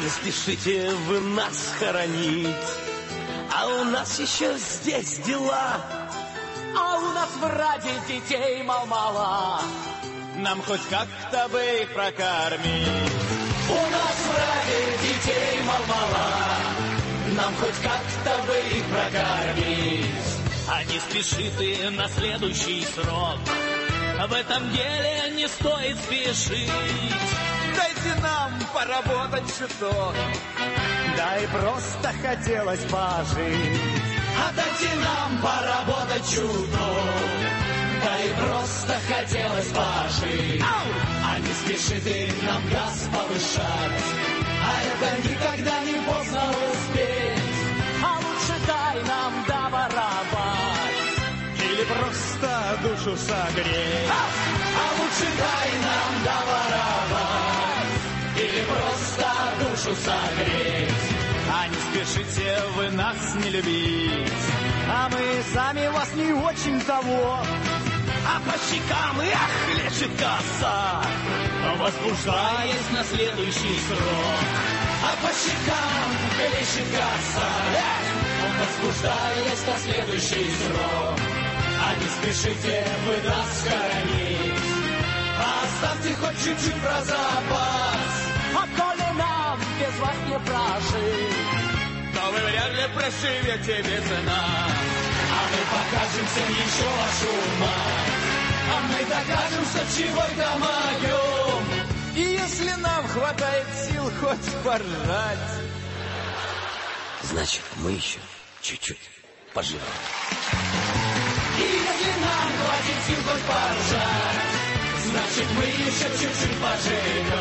Не спешите вы нас хоронить, а у нас еще здесь дела. А у нас в Раде детей мало-мало. Нам хоть как-то бы их прокормить. У нас в Раде детей мало-мало. Нам хоть как-то бы их прокормить. А не спеши ты на следующий срок, в этом деле не стоит спешить. Дайте нам поработать чуток. Да и просто хотелось пожить. А дайте нам поработать чуток. Да и просто хотелось пожить. А не спеши ты нам газ повышать. А это никогда не поздно успеть. А лучше дай нам доворовать. Или просто душу согреть. А лучше дай нам доворовать. Или просто душу согреть. А не спешите вы нас не любить. А мы сами вас не очень того. А по щекам, эх, лежит коса, возбуждаясь на следующий срок. А по щекам лежит коса, возбуждаясь на следующий срок. А не спешите вы нас хоронить, а оставьте хоть чуть-чуть про запас. А коли нам без вас не прожить, то вы вряд ли проживете без нас. а мы покажем всем еще вашу мать. А мы докажем, что чего-то могем. И если нам хватает сил хоть поржать, Значит, мы еще чуть-чуть поживем. И если нам хватит сил хоть поржать, значит мы еще чуть-чуть поживем.